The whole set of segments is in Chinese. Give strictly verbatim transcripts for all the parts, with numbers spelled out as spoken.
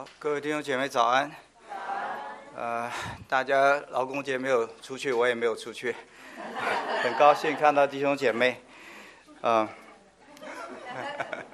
好，各位弟兄姐妹早安。呃，大家劳工节没有出去，我也没有出去，很高兴看到弟兄姐妹。嗯、呃，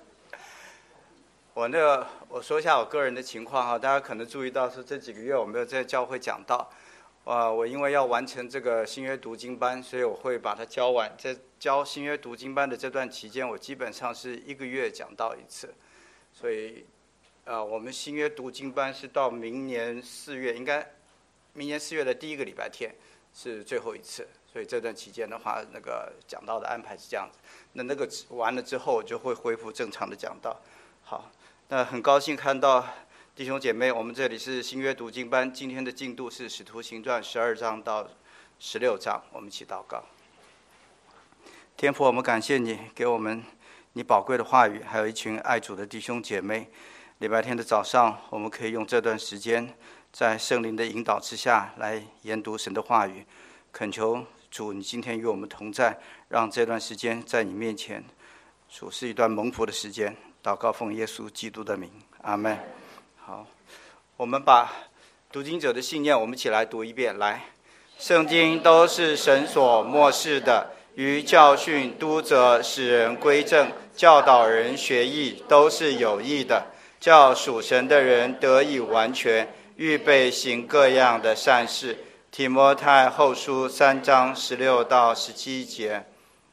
我那个我说一下我个人的情况哈，大家可能注意到是这几个月我没有在教会讲道。啊、呃，我因为要完成这个新约读经班，所以我会把它教完。在教新约读经班的这段期间，我基本上是一个月讲道一次，所以。呃，我们新约读经班是到明年四月，应该明年四月的第一个礼拜天是最后一次，所以这段期间的话，那个讲道的安排是这样子。那那个完了之后，就会恢复正常的讲道。好，那很高兴看到弟兄姐妹，我们这里是新约读经班，今天的进度是《使徒行传》十二章到十六章，我们一起祷告。天父，我们感谢你给我们你宝贵的话语，还有一群爱主的弟兄姐妹。礼拜天的早上，我们可以用这段时间，在圣灵的引导之下来研读神的话语，恳求主，你今天与我们同在，让这段时间在你面前，主是一段蒙福的时间。祷告奉耶稣基督的名，阿们。好，我们把读经者的信念，我们一起来读一遍。来，圣经都是神所默示的，于教训、督责、使人归正、教导人学义，都是有益的。叫属神的人得以完全，预备行各样的善事。提摩太后书三章十六到十七节。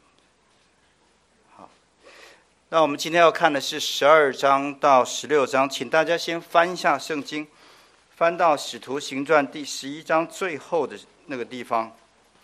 好，那我们今天要看的是十二章到十六章，请大家先翻一下圣经，翻到使徒行传第十一章最后的那个地方。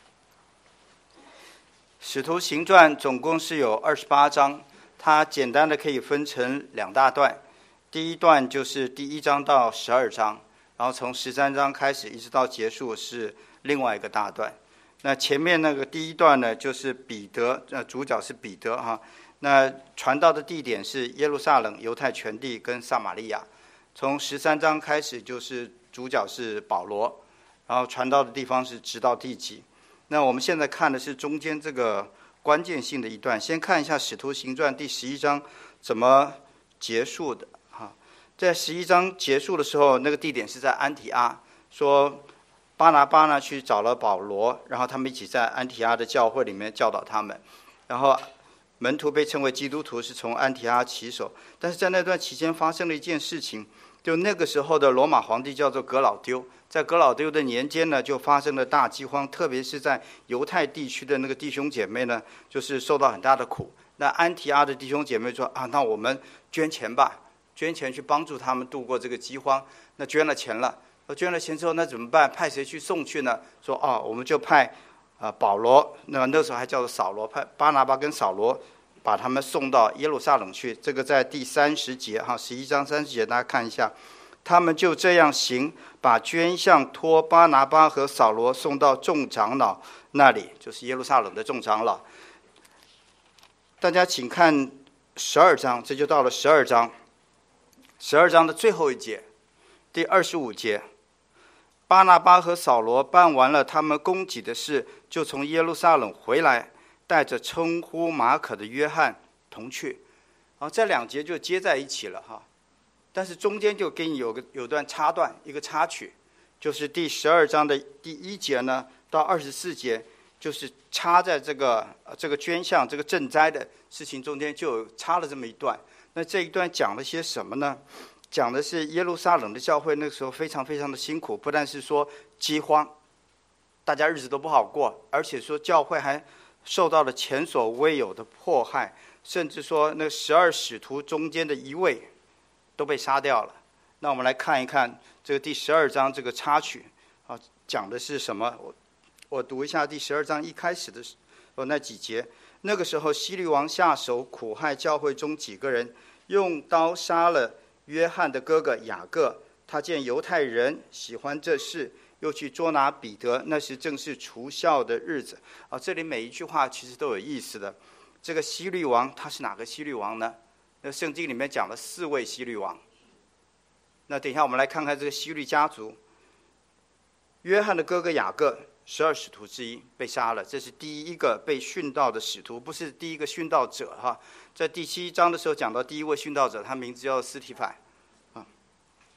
使徒行传总共是有二十八章，它简单的可以分成两大段。第一段就是第一章到十二章，然后从十三章开始一直到结束是另外一个大段。那前面那个第一段呢，就是彼得，呃，主角是彼得哈。那传道的地点是耶路撒冷、犹太全地跟撒玛利亚。从十三章开始就是主角是保罗，然后传道的地方是直到地极。那我们现在看的是中间这个关键性的一段，先看一下使徒行传第十一章怎么结束的。在十一章结束的时候，那个地点是在安提阿，说巴拿巴呢去找了保罗，然后他们一起在安提阿的教会里面教导他们，然后门徒被称为基督徒是从安提阿起手。但是在那段期间发生了一件事情，就那个时候的罗马皇帝叫做革老丢，在革老丢的年间呢，就发生了大饥荒，特别是在犹太地区的那个弟兄姐妹呢，就是受到很大的苦。那安提阿的弟兄姐妹说啊，那我们捐钱吧。捐钱去帮助他们度过这个饥荒，那捐了钱了，捐了钱之后那怎么办？派谁去送去呢？说哦，我们就派啊、呃、保罗，那那时候还叫做扫罗，派巴拿巴跟扫罗把他们送到耶路撒冷去。这个在第三十节哈，十一章三十节大家看一下，他们就这样行，把捐项托巴拿巴和扫罗送到众长老那里，就是耶路撒冷的众长老。大家请看十二章，这就到了十二章。十二章的最后一节，第二十五节，巴拿巴和扫罗办完了他们供给的事，就从耶路撒冷回来，带着称呼马可的约翰同去。然后这两节就接在一起了哈，但是中间就给你有个有段插段，一个插曲，就是第十二章的第一节呢到二十四节，就是插在这个这个捐项这个赈灾的事情中间，就有插了这么一段。那这一段讲了些什么呢？讲的是耶路撒冷的教会那个时候非常非常的辛苦，不但是说饥荒，大家日子都不好过，而且说教会还受到了前所未有的迫害，甚至说那十二使徒中间的一位都被杀掉了。那我们来看一看这个第十二章这个插曲啊，讲的是什么？我我读一下第十二章一开始的哦那几节。那个时候希律王下手苦害教会中几个人，用刀杀了约翰的哥哥雅各。他见犹太人喜欢这事，又去捉拿彼得。那时正是除酵的日子啊。这里每一句话其实都有意思的。这个希律王他是哪个希律王呢？那圣经里面讲了四位希律王。那等一下我们来看看这个希律家族。约翰的哥哥雅各，十二使徒之一被杀了，这是第一个被殉道的使徒，不是第一个殉道者哈。在第七章的时候讲到第一位殉道者，他名字叫司提反啊。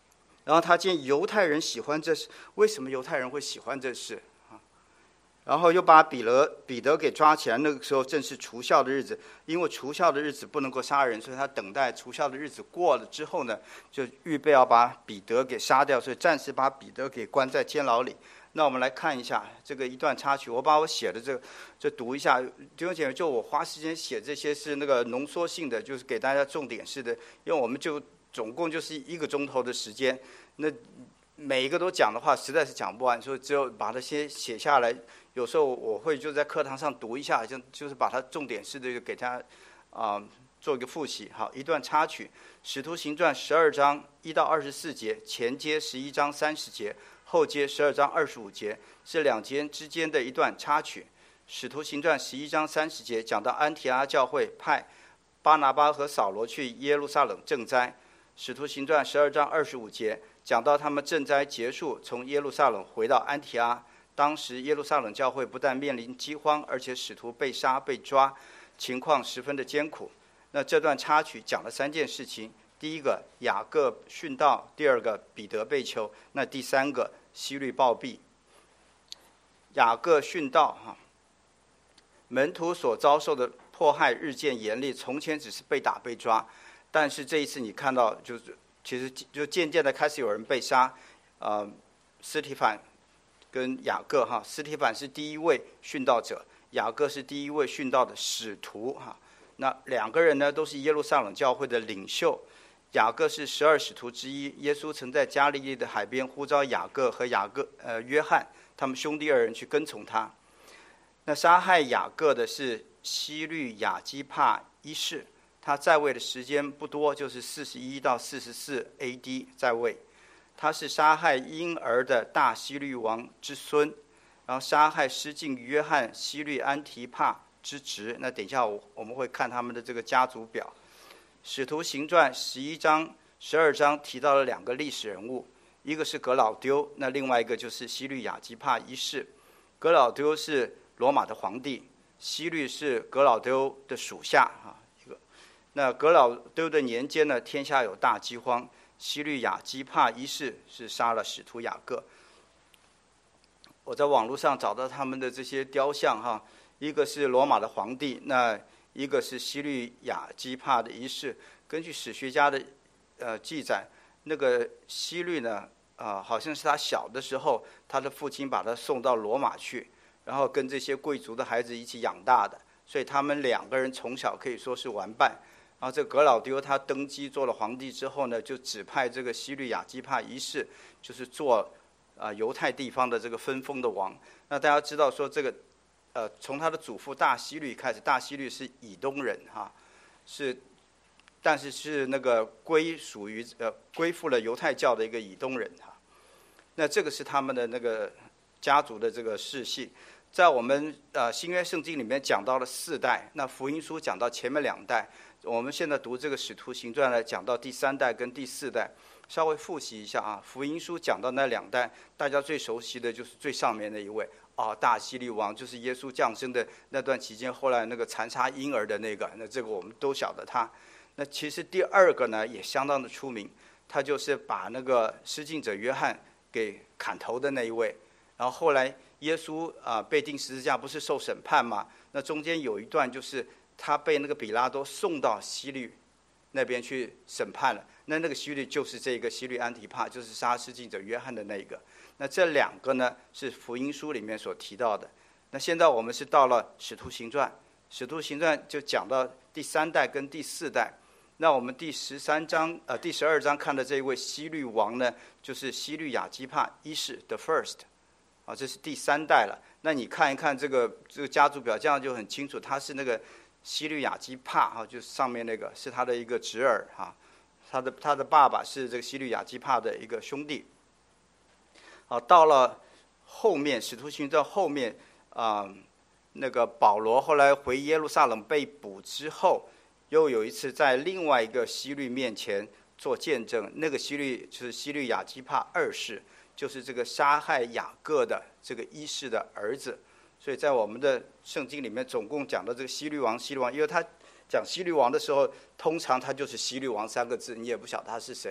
然后他见犹太人喜欢这事，为什么犹太人会喜欢这事啊？然后又把彼得彼得给抓起来。那个时候正是除酵的日子，因为除酵的日子不能够杀人，所以他等待除酵的日子过了之后呢，就预备要把彼得给杀掉，所以暂时把彼得给关在监牢里。那我们来看一下这个一段插曲，我把我写的这个就读一下。弟兄姐妹，就我花时间写这些是那个浓缩性的，就是给大家重点式的，因为我们就总共就是一个钟头的时间，那每一个都讲的话实在是讲不完，所以只有把它先写下来。有时候我会就在课堂上读一下，就就是把它重点式的就给他啊、呃、做一个复习。好，一段插曲，《使徒行传》十二章一到二十四节，前接十一章三十节，后接十二章二十五节，是两节之间的一段插曲。《使徒行传》十一章三十节讲到安提阿教会派巴拿巴和扫罗去耶路撒冷赈灾。《使徒行传》十二章二十五节讲到他们赈灾结束，从耶路撒冷回到安提阿。当时耶路撒冷教会不但面临饥荒，而且使徒被杀被抓，情况十分的艰苦。那这段插曲讲了三件事情：第一个，雅各殉道；第二个，彼得被囚；那第三个，希律暴毙。雅各殉道哈，门徒所遭受的迫害日渐严厉，从前只是被打被抓，但是这一次你看到，就是其实就渐渐的开始有人被杀。呃，司提反跟雅各哈，司提反是第一位殉道者，雅各是第一位殉道的使徒哈。那两个人呢，都是耶路撒冷教会的领袖。雅各是十二使徒之一，耶稣曾在加利利的海边呼召雅各和雅各呃约翰，他们兄弟二人去跟从他。那杀害雅各的是希律亚基帕一世，他在位的时间不多，就是四十一到四十四 A D 在位。他是杀害婴儿的大希律王之孙，然后杀害失敬约翰希律安提帕之侄。那等一下我们会看他们的这个家族表。使徒行传十一章、十二章提到了两个历史人物，一个是革老丢，那另外一个就是希律亚基帕一世。革老丢是罗马的皇帝，希律是革老丢的属下啊。一个，那革老丢的年间呢，天下有大饥荒。希律亚基帕一世是杀了使徒雅各。我在网络上找到他们的这些雕像哈，一个是罗马的皇帝，那一个是希律亚基帕的一世。根据史学家的呃记载，那个希律呢，啊、呃，好像是他小的时候，他的父亲把他送到罗马去，然后跟这些贵族的孩子一起养大的，所以他们两个人从小可以说是玩伴。然后这个革老丢他登基做了皇帝之后呢，就指派这个希律亚基帕一世，就是做啊、呃、犹太地方的这个分封的王。那大家知道说这个，呃，从他的祖父大希律开始，大希律是以东人哈，是，但是是那个归属于呃归附了犹太教的一个以东人哈。那这个是他们的那个家族的这个世系。在我们呃新约圣经里面讲到了四代，那福音书讲到前面两代。我们现在读这个使徒行传呢，讲到第三代跟第四代，稍微复习一下啊。福音书讲到那两代，大家最熟悉的就是最上面那一位啊，大希律王，就是耶稣降生的那段期间，后来那个残杀婴儿的那个，那这个我们都晓得他。那其实第二个呢也相当的出名，他就是把那个施浸者约翰给砍头的那一位。然后后来耶稣啊被钉十字架，不是受审判嘛？那中间有一段就是他被那个比拉多送到希律那边去审判了。那那个希律就是这个希律安提帕，就是杀施浸者约翰的那个。那这两个呢是福音书里面所提到的。那现在我们是到了使徒行传，使徒行传就讲到第三代跟第四代。那我们第十三章呃第十二章看的这一位希律王呢，就是希律亚基帕一世 the first。啊，这是第三代了。那你看一看这个这个家族表，这样就很清楚，他是那个希律亚基帕哈，就是上面那个是他的一个侄儿哈，他的他的爸爸是这个希律亚基帕的一个兄弟。好，到了后面使徒行传后面啊、呃，那个保罗后来回耶路撒冷被捕之后，又有一次在另外一个希律面前做见证，那个希律就是希律亚基帕二世。就是这个杀害雅各的这个一世的儿子。所以在我们的圣经里面总共讲到这个希律王希律王，因为他讲希律王的时候，通常他就是希律王三个字，你也不晓得他是谁。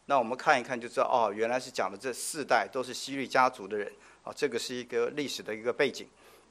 那我们看一看就知道，哦，原来是讲的这四代都是希律家族的人，啊，这个是一个历史的一个背景。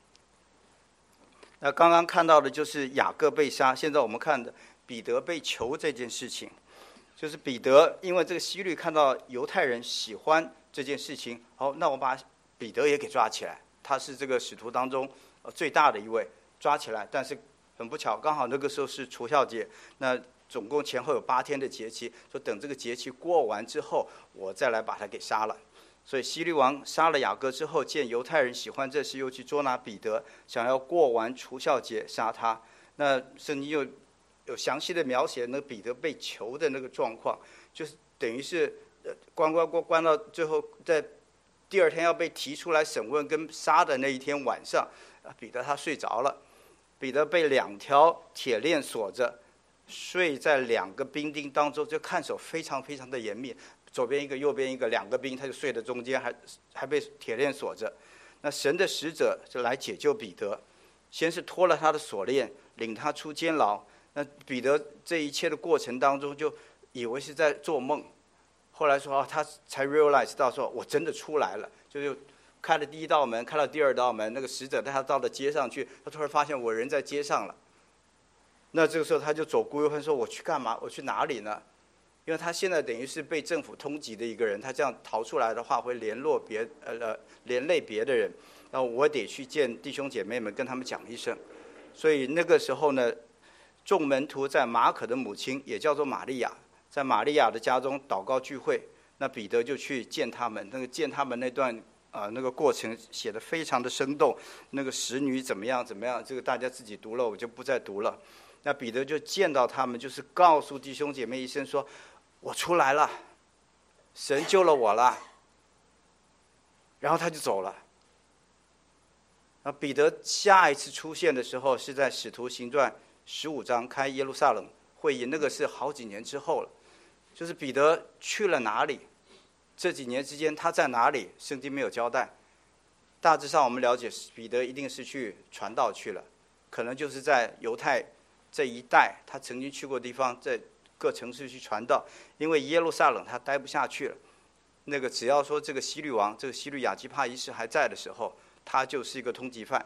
那刚刚看到的就是雅各被杀，现在我们看的彼得被囚这件事情，就是彼得因为这个希律看到犹太人喜欢这件事情，好，那我把彼得也给抓起来，他是这个使徒当中最大的一位，抓起来，但是很不巧，刚好那个时候是除酵节，那总共前后有八天的节期，说等这个节期过完之后，我再来把他给杀了。所以希律王杀了雅各之后，见犹太人喜欢这事，又去捉拿彼得，想要过完除酵节杀他。那圣经又有详细的描写那彼得被囚的那个状况，就是等于是关关关关到最后，在第二天要被提出来审问跟杀的那一天晚上，彼得他睡着了，彼得被两条铁链锁着，睡在两个兵丁当中，就看守非常非常的严密，左边一个右边一个，两个兵他就睡在中间，还还被铁链锁着。那神的使者就来解救彼得，先是脱了他的锁链，领他出监牢。那彼得这一切的过程当中，就以为是在做梦，后来说、哦、他才 realize 到说我真的出来了，就是开了第一道门，开了第二道门，那个使者带他到了街上去，他突然发现我人在街上了。那这个时候他就走孤幽恨，说我去干嘛？我去哪里呢？因为他现在等于是被政府通缉的一个人，他这样逃出来的话会联络别呃连累别的人，然后我得去见弟兄姐妹们，跟他们讲一声。所以那个时候呢，众门徒在马可的母亲也叫做玛利亚，在玛利亚的家中祷告聚会，那彼得就去见他们。那个见他们那段啊、呃、那个过程写得非常的生动，那个使女怎么样怎么样，这个大家自己读了，我就不再读了。那彼得就见到他们，就是告诉弟兄姐妹一声说，我出来了，神救了我了。然后他就走了。那彼得下一次出现的时候是在使徒行传十五章开耶路撒冷会议，那个是好几年之后了。就是彼得去了哪里，这几年之间他在哪里，圣经没有交代。大致上我们了解彼得一定是去传道去了，可能就是在犹太这一带他曾经去过的地方，在各城市去传道，因为耶路撒冷他待不下去了。那个只要说这个希律王，这个希律亚基帕一世还在的时候，他就是一个通缉犯。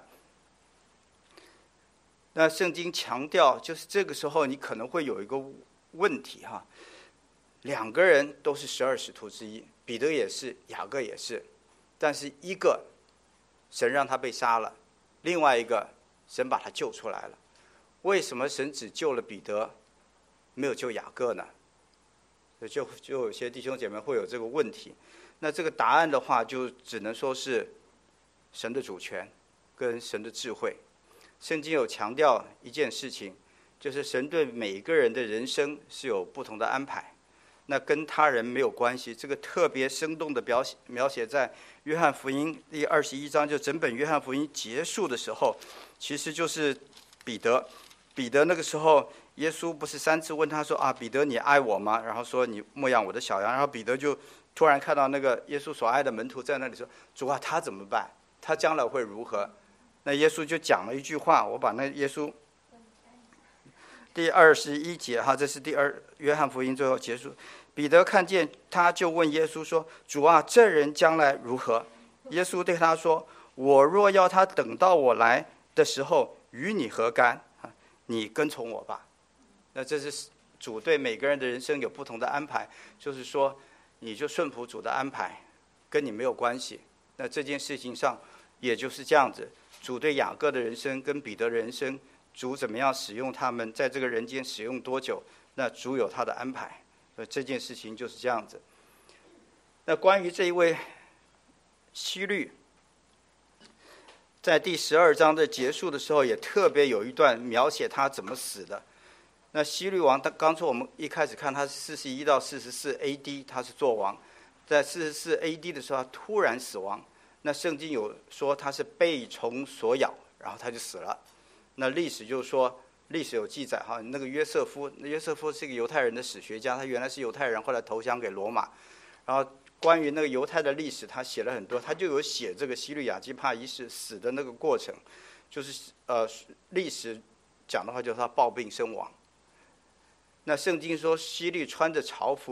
那圣经强调，就是这个时候你可能会有一个问题哈，两个人都是十二使徒之一，彼得也是，雅各也是，但是一个神让他被杀了，另外一个神把他救出来了。为什么神只救了彼得，没有救雅各呢？就就有些弟兄姐妹会有这个问题。那这个答案的话，就只能说是神的主权跟神的智慧。圣经有强调一件事情，就是神对每一个人的人生是有不同的安排，那跟他人没有关系。这个特别生动的描写描写在约翰福音第二十一章，就整本约翰福音结束的时候，其实就是彼得。彼得那个时候，耶稣不是三次问他说啊，彼得你爱我吗？然后说你牧养我的小羊。然后彼得就突然看到那个耶稣所爱的门徒在那里说，主啊，他怎么办？他将来会如何？那耶稣就讲了一句话，我把那耶稣第二十一节哈，这是第二约翰福音最后结束。彼得看见他，就问耶稣说：“主啊，这人将来如何？”耶稣对他说：“我若要他等到我来的时候，与你何干？你跟从我吧。”那这是主对每个人的人生有不同的安排，就是说，你就顺服主的安排，跟你没有关系。那这件事情上也就是这样子，主对雅各的人生跟彼得的人生，主怎么样使用他们，在这个人间使用多久，那主有他的安排。所以这件事情就是这样子。那关于这一位希律，在第十二章的结束的时候，也特别有一段描写他怎么死的。那希律王，他刚才我们一开始看他是四十一到四十四 A D 他是做王，在四十四 A D 的时候他突然死亡。那圣经有说他是被虫所咬，然后他就死了。那历史就是说，历史有记载哈，那个约瑟夫，约瑟夫是一个犹太人的史学家，他原来是犹太人，后来投降给罗马。然后关于那个犹太的历史，他写了很多，他就有写这个希律亚基帕一世死的那个过程，就是呃历史讲的话就是他暴病身亡。那圣经说希律穿着朝服，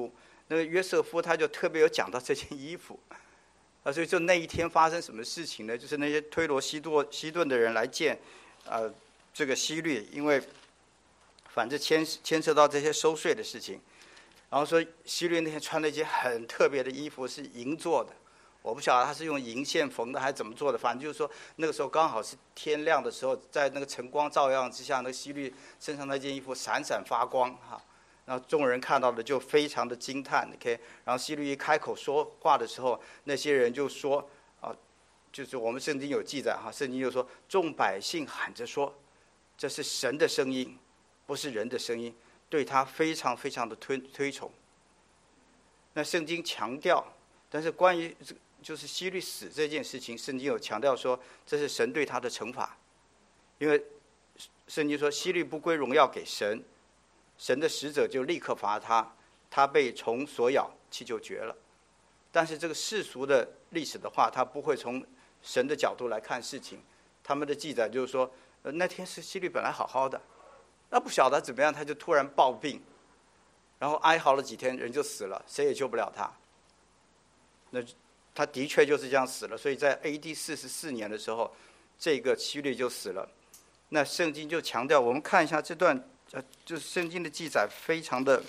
那个约瑟夫他就特别有讲到这件衣服，啊，所以就那一天发生什么事情呢？就是那些推罗西顿西顿的人来见，呃，这个希律，因为反正牵牵涉到这些收税的事情，然后说希律那天穿了一件很特别的衣服，是银做的，我不晓得他是用银线缝的还是怎么做的，反正就是说那个时候刚好是天亮的时候，在那个晨光照耀之下，那个希律身上那件衣服闪闪发光哈。然后众人看到的就非常的惊叹 ，OK。然后希律一开口说话的时候，那些人就说啊，就是我们圣经有记载哈，圣经就说众百姓喊着说，这是神的声音，不是人的声音，对他非常非常的推推崇。那圣经强调，但是关于就是希律死这件事情，圣经有强调说这是神对他的惩罚，因为圣经说希律不归荣耀给神。神的使者就立刻罚他，他被虫所咬，气就绝了。但是这个世俗的历史的话，他不会从神的角度来看事情。他们的记载就是说，呃、那天是希律本来好好的，那不晓得怎么样，他就突然暴病，然后哀嚎了几天，人就死了，谁也救不了他。那他的确就是这样死了。所以在 A D 四十四年的时候，这个希律就死了。那圣经就强调，我们看一下这段。呃，就是圣经的记载非常的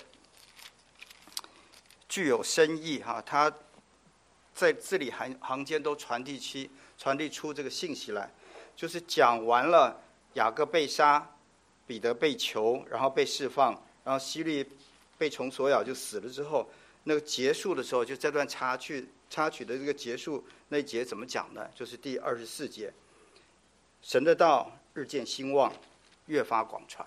具有深意哈，它在字里行行间都传递出传递出这个信息来，就是讲完了雅各被杀，彼得被囚，然后被释放，然后希律被虫所咬就死了之后，那个结束的时候，就这段插曲插曲的这个结束那一节怎么讲呢？就是第二十四节，神的道日渐兴旺，越发广传。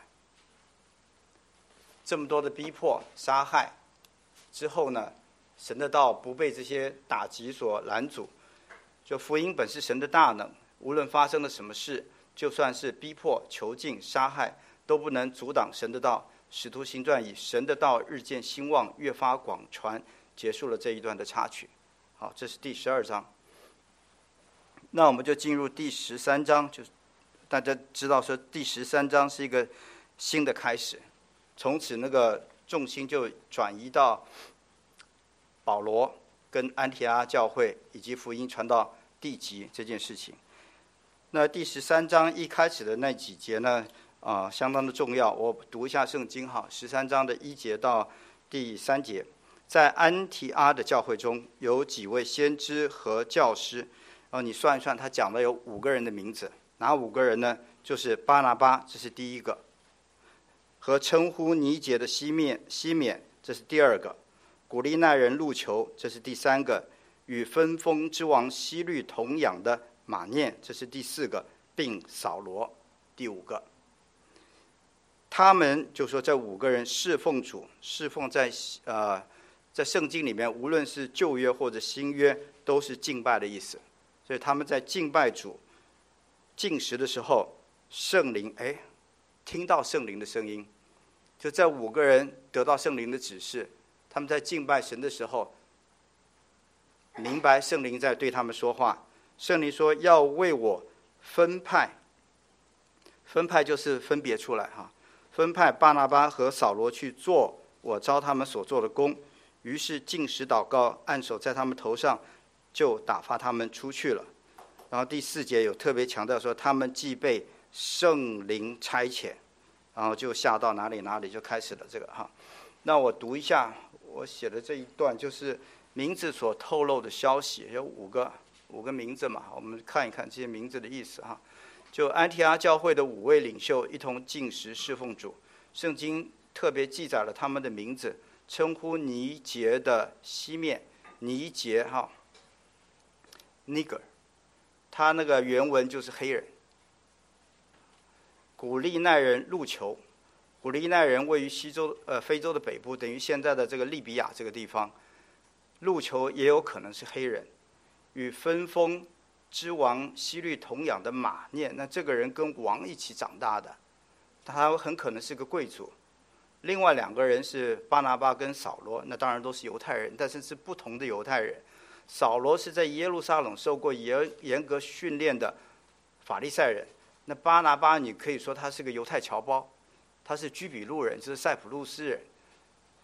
这么多的逼迫、杀害之后呢，神的道不被这些打击所拦阻。就福音本是神的大能，无论发生了什么事，就算是逼迫、囚禁、杀害，都不能阻挡神的道。使徒行传以神的道日渐兴旺，越发广传，结束了这一段的插曲。好，这是第十二章。那我们就进入第十三章，就是大家知道说第十三章是一个新的开始。从此，那个重心就转移到保罗跟安提阿教会以及福音传到地极这件事情。那第十三章一开始的那几节呢，啊、呃，相当的重要。我读一下圣经哈，十三章的一节到第三节，在安提阿的教会中有几位先知和教师，然后你算一算，他讲的有五个人的名字，哪五个人呢？就是巴拿巴，这是第一个。和称呼尼结的西面西缅，这是第二个；古利奈人路求，这是第三个；与分封之王希律同养的马念，这是第四个，并扫罗，第五个。他们就说这五个人侍奉主，侍奉在呃在圣经里面，无论是旧约或者新约，都是敬拜的意思。所以他们在敬拜主、禁食的时候，圣灵哎。听到圣灵的声音，就这五个人得到圣灵的指示，他们在敬拜神的时候，明白圣灵在对他们说话。圣灵说要为我分派，分派就是分别出来哈，分派巴拿巴和扫罗去做我召他们所做的工。于是禁食祷告，按手在他们头上，就打发他们出去了。然后第四节有特别强调说，他们既被圣灵差遣，然后就下到哪里哪里就开始了这个哈。那我读一下我写的这一段，就是名字所透露的消息，有五个五个名字嘛，我们看一看这些名字的意思哈。就安提阿教会的五位领袖一同禁食侍奉主，圣经特别记载了他们的名字，称呼尼结的西面，尼结哈 ，Niger， 他那个原文就是黑人。古利奈人路求，古利奈人位于西洲呃非洲的北部，等于现在的这个利比亚这个地方。路求也有可能是黑人，与分封之王希律同养的马念，那这个人跟王一起长大的，他很可能是个贵族。另外两个人是巴拿巴跟扫罗，那当然都是犹太人，但是是不同的犹太人。扫罗是在耶路撒冷受过严严格训练的法利赛人。那巴拿巴，你可以说他是个犹太侨胞，他是居比路人，就是塞浦路斯人。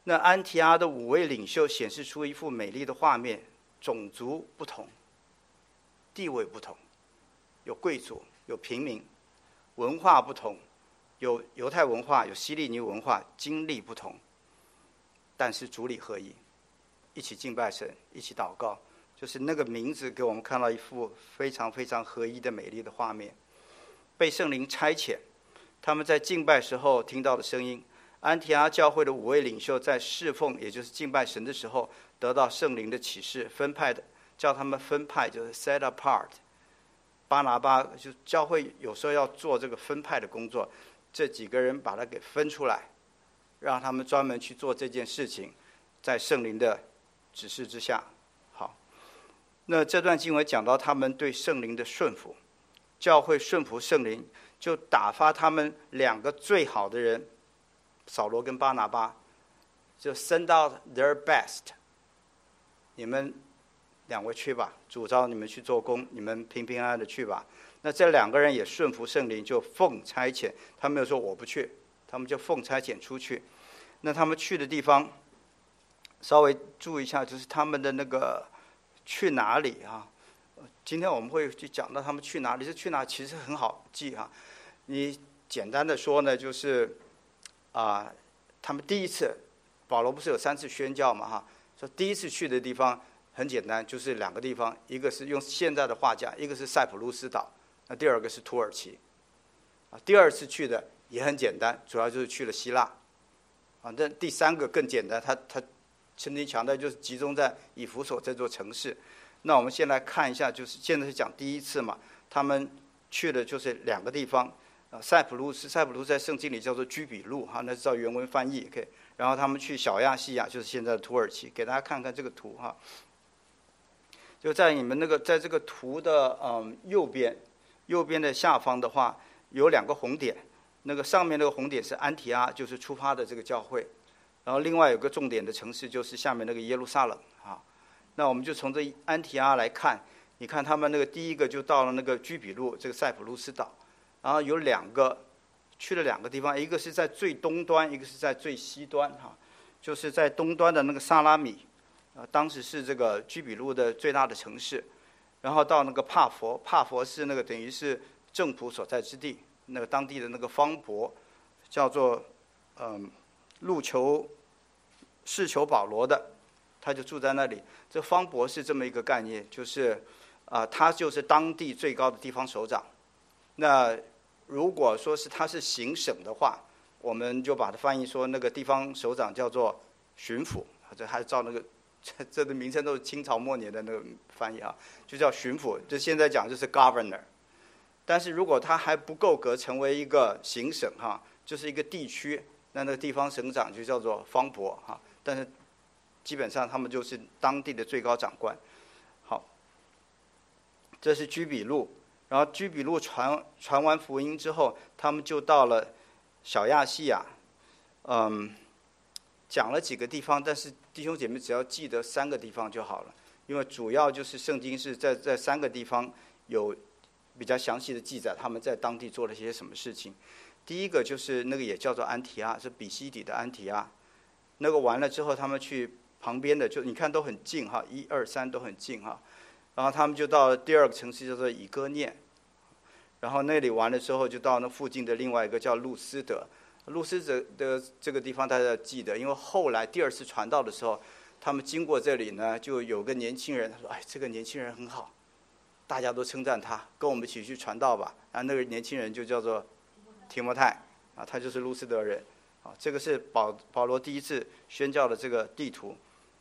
那安提阿的五位领袖显示出一幅美丽的画面，种族不同，地位不同，有贵族，有平民，文化不同，有犹太文化，有希利尼文化，经历不同，但是主里合一，一起敬拜神，一起祷告，就是那个名字给我们看到一幅非常非常合一的美丽的画面。被圣灵差遣，他们在敬拜时候听到的声音。安提阿教会的五位领袖在侍奉，也就是敬拜神的时候，得到圣灵的启示，分派的，叫他们分派，就是 set apart。巴拿巴就教会有时候要做这个分派的工作，这几个人把它给分出来，让他们专门去做这件事情，在圣灵的指示之下。好，那这段经文讲到他们对圣灵的顺服，教会顺服圣灵，就打发他们两个最好的人。扫罗跟巴拿巴就 send out their best， 你们两位去吧，主召你们去做工，你们平平安安的去吧。那这两个人也顺服圣灵，就奉差遣，他没有说我不去，他们就奉差遣出去。那他们去的地方，稍微注意一下，就是他们的那个去哪里啊？今天我们会去讲到他们去哪里，是去哪其实很好记哈。你简单的说呢，就是。啊、呃，他们第一次，保罗不是有三次宣教嘛哈？说第一次去的地方很简单，就是两个地方，一个是用现在的话讲，一个是塞浦路斯岛，那第二个是土耳其。啊，第二次去的也很简单，主要就是去了希腊。啊，但第三个更简单，他他曾经强调就是集中在以弗所这座城市。那我们先来看一下，就是现在是讲第一次嘛，他们去的就是两个地方。塞浦路斯，塞浦路斯在圣经里叫做居比路哈，那是照原文翻译。OK， 然后他们去小亚细亚，就是现在的土耳其。给大家看看这个图哈，就在你们那个在这个图的嗯右边，右边的下方的话有两个红点，那个上面那个红点是安提阿，就是出发的这个教会，然后另外有个重点的城市就是下面那个耶路撒冷啊。那我们就从这安提阿来看，你看他们那个第一个就到了那个居比路，这个塞浦路斯岛。然后有两个去了两个地方，一个是在最东端，一个是在最西端哈，就是在东端的那个萨拉米，啊，当时是这个居比路的最大的城市，然后到那个帕佛，帕佛是那个等于是政府所在之地，那个当地的那个方伯，叫做嗯路求是求保罗的，他就住在那里。这方伯是这么一个概念，就是啊、呃，他就是当地最高的地方首长。那如果说是他是行省的话，我们就把它翻译说那个地方首长叫做巡抚，这还是照那个这这的名称都是清朝末年的那个翻译啊，就叫巡抚。就现在讲就是 governor， 但是如果他还不够格成为一个行省哈，就是一个地区，那那个地方省长就叫做方伯哈。但是基本上他们就是当地的最高长官。好，这是居比路。然后居比路传传完福音之后，他们就到了小亚细亚，嗯，讲了几个地方，但是弟兄姐妹只要记得三个地方就好了，因为主要就是圣经是在在三个地方有比较详细的记载，他们在当地做了些什么事情。第一个就是那个也叫做安提阿，是比西底的安提阿，那个完了之后，他们去旁边的，就你看都很近哈，一二三都很近哈。然后他们就到了第二个城市，叫做以哥念，然后那里完了之后，就到那附近的另外一个叫路斯德。路斯德的这个地方大家要记得，因为后来第二次传道的时候，他们经过这里呢，就有个年轻人，他说：“哎，这个年轻人很好，大家都称赞他，跟我们一起去传道吧。”啊，那个年轻人就叫做提摩太，啊，他就是路斯德人。啊，这个是保保罗第一次宣教的这个地图。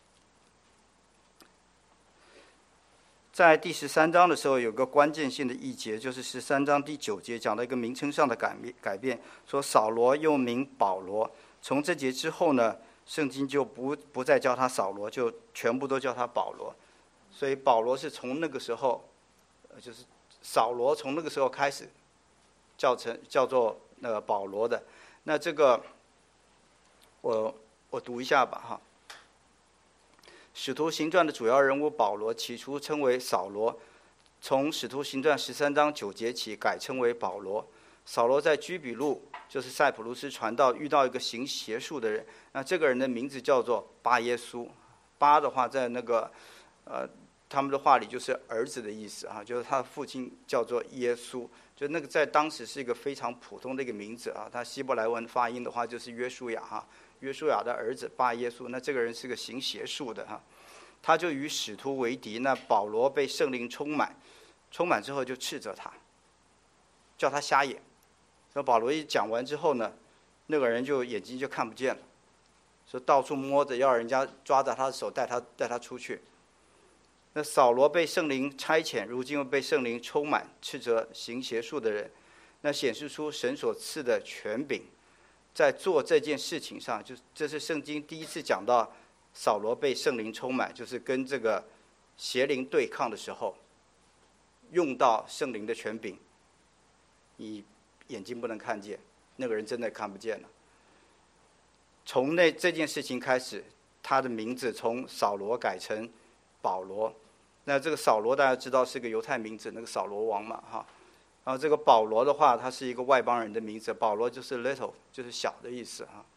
在第十三章的时候，有个关键性的一节，就是十三章第九节讲了一个名称上的改变，改变说扫罗又名保罗。从这节之后呢，圣经就不不再叫他扫罗，就全部都叫他保罗。所以保罗是从那个时候，呃，就是扫罗从那个时候开始叫成叫做那个保罗的。那这个我我读一下吧哈。使徒行传的主要人物保罗，起初称为扫罗，从使徒行传十三章九节起改称为保罗。 扫罗在居比路，就是塞浦路斯传道，遇到一个行邪术的人，那这个人的名字叫做巴耶稣。巴的话在那个呃他们的话里就是儿子的意思啊，就是他的父亲叫做耶稣，就那个在当时是一个非常普通的一个名字啊。他希伯来文发音的话就是约书亚哈，约书亚的儿子巴耶稣。那这个人是个行邪术的哈，他就与使徒为敌。那保罗被圣灵充满，充满之后就斥责他，叫他瞎眼。那保罗一讲完之后呢，那个人就眼睛就看不见了，说到处摸着要人家抓着他的手带他带他出去。那扫罗被圣灵差遣，如今又被圣灵充满，斥责行邪术的人，那显示出神所赐的权柄，在做这件事情上，就这是圣经第一次讲到扫罗被圣灵充满，就是跟这个邪灵对抗的时候，用到圣灵的权柄。你眼睛不能看见，那个人真的看不见了。从那这件事情开始，他的名字从扫罗改成保罗。那这个扫罗大家知道是个犹太名字，那个扫罗王嘛哈。然后这个保罗的话，他是一个外邦人的名字，保罗就是 little， 就是小的意思哈。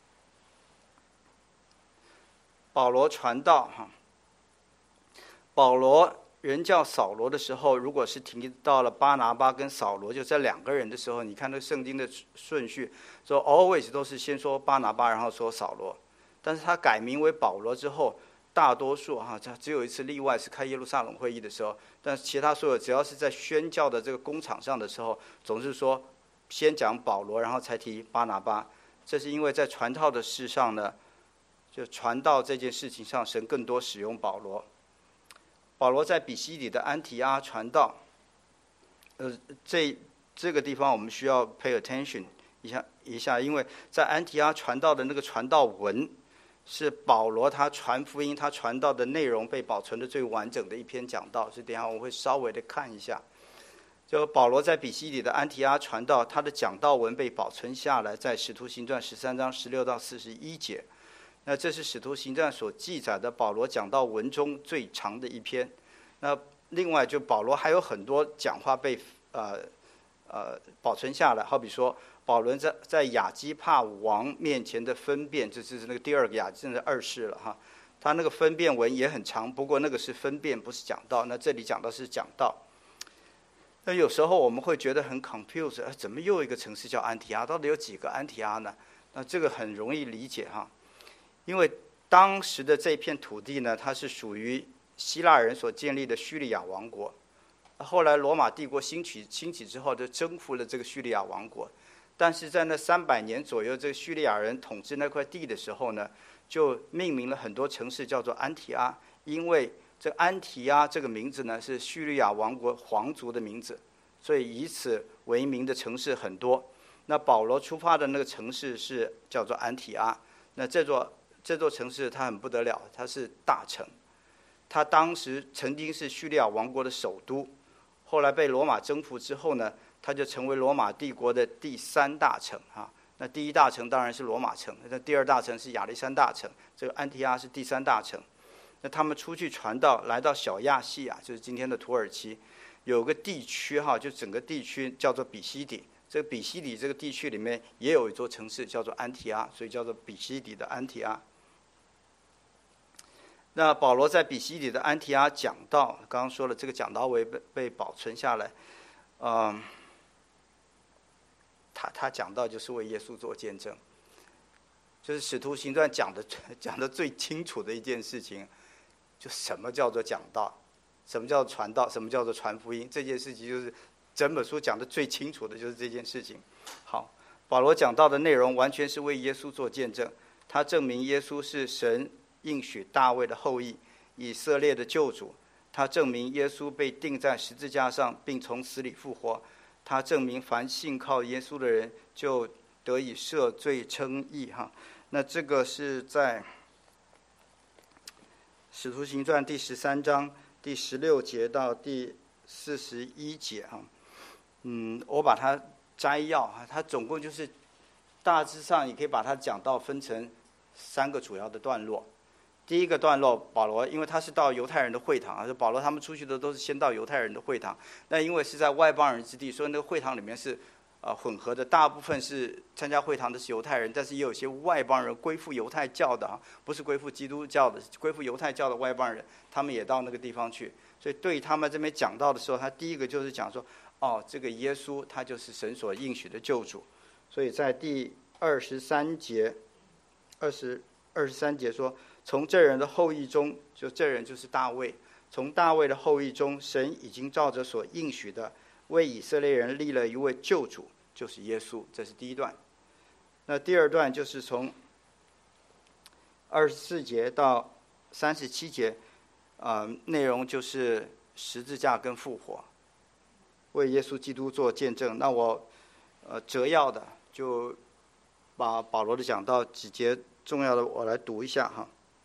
保罗传道哈，保罗人叫扫罗的时候，如果是提到了巴拿巴跟扫罗就这两个人的时候，你看那圣经的顺序，说 always 都是先说巴拿巴，然后说扫罗。但是他改名为保罗之后，大多数哈，只有一次例外是开耶路撒冷会议的时候，但是其他所有只要是在宣教的这个工场上的时候，总是说先讲保罗，然后才提巴拿巴。这是因为在传道的事上呢，就传道这件事情上，神更多使用保罗。保罗在比西底的安提阿传道，呃，这这个地方我们需要 pay attention 一下一下，因为在安提阿传道的那个传道文，是保罗他传福音他传道的内容被保存的最完整的一篇讲道，所以等一下我会稍微的看一下。就保罗在比西底的安提阿传道，他的讲道文被保存下来，在使徒行传十三章十六到四十一节。那这是使徒行传所记载的保罗讲道文中最长的一篇。那另外就保罗还有很多讲话被呃呃保存下来，好比说保罗在在亚基帕王面前的分辨，这是那个第二个亚基，这是二世了哈。他那个分辨文也很长，不过那个是分辨，不是讲道。那这里讲的是讲道。那有时候我们会觉得很 confused， 怎么又一个城市叫安提阿？到底有几个安提阿呢？那这个很容易理解哈。因为当时的这片土地呢，它是属于希腊人所建立的叙利亚王国。后来罗马帝国兴起兴起之后，就征服了这个叙利亚王国。但是在那三百年左右，这个叙利亚人统治那块地的时候呢，就命名了很多城市叫做安提阿，因为这安提阿这个名字呢是叙利亚王国皇族的名字，所以以此为名的城市很多。那保罗出发的那个城市是叫做安提阿，那这座这座城市它很不得了，它是大城，它当时曾经是叙利亚王国的首都，后来被罗马征服之后呢，它就成为罗马帝国的第三大城哈。那第一大城当然是罗马城，那第二大城是亚历山大城，这个安提阿是第三大城。那他们出去传道，来到小亚细亚，就是今天的土耳其，有个地区哈，就整个地区叫做比西底。这个比西底这个地区里面也有一座城市叫做安提阿，所以叫做比西底的安提阿。那保罗在比西底的安提阿讲道，刚刚说了，这个讲道文被被保存下来，嗯，他他讲道就是为耶稣做见证，就是使徒行传讲的讲的最清楚的一件事情，就什么叫做讲道，什么叫做传道，什么叫做传福音，这件事情就是整本书讲的最清楚的就是这件事情。好，保罗讲道的内容完全是为耶稣做见证，他证明耶稣是神应许大卫的后裔，以色列的救主。他证明耶稣被钉在十字架上，并从死里复活。他证明凡信靠耶稣的人就得以赦罪称义哈。那这个是在使徒行传第十三章第十六节到第四十一节哈。嗯，我把它摘要哈，它总共就是大致上你可以把它讲到分成三个主要的段落。第一个段落，保罗因为他是到犹太人的会堂，保罗他们出去的都是先到犹太人的会堂。那因为是在外邦人之地，所以那个会堂里面是呃混合的，大部分是参加会堂的是犹太人，但是也有一些外邦人归附犹太教的啊，不是归附基督教的，归附犹太教的外邦人，他们也到那个地方去。所以对他们这边讲到的时候，他第一个就是讲说，哦，这个耶稣他就是神所应许的救主。所以在第二十三节，二十二十三节说，从这人的后裔中，就这人就是大卫，从大卫的后裔中，神已经照着所应许的，为以色列人立了一位救主，就是耶稣。这是第一段。那第二段就是从二十四节到三十七节，呃，内容就是十字架跟复活，为耶稣基督做见证。那我呃摘要的就把保罗的讲到几节重要的，我来读一下哈。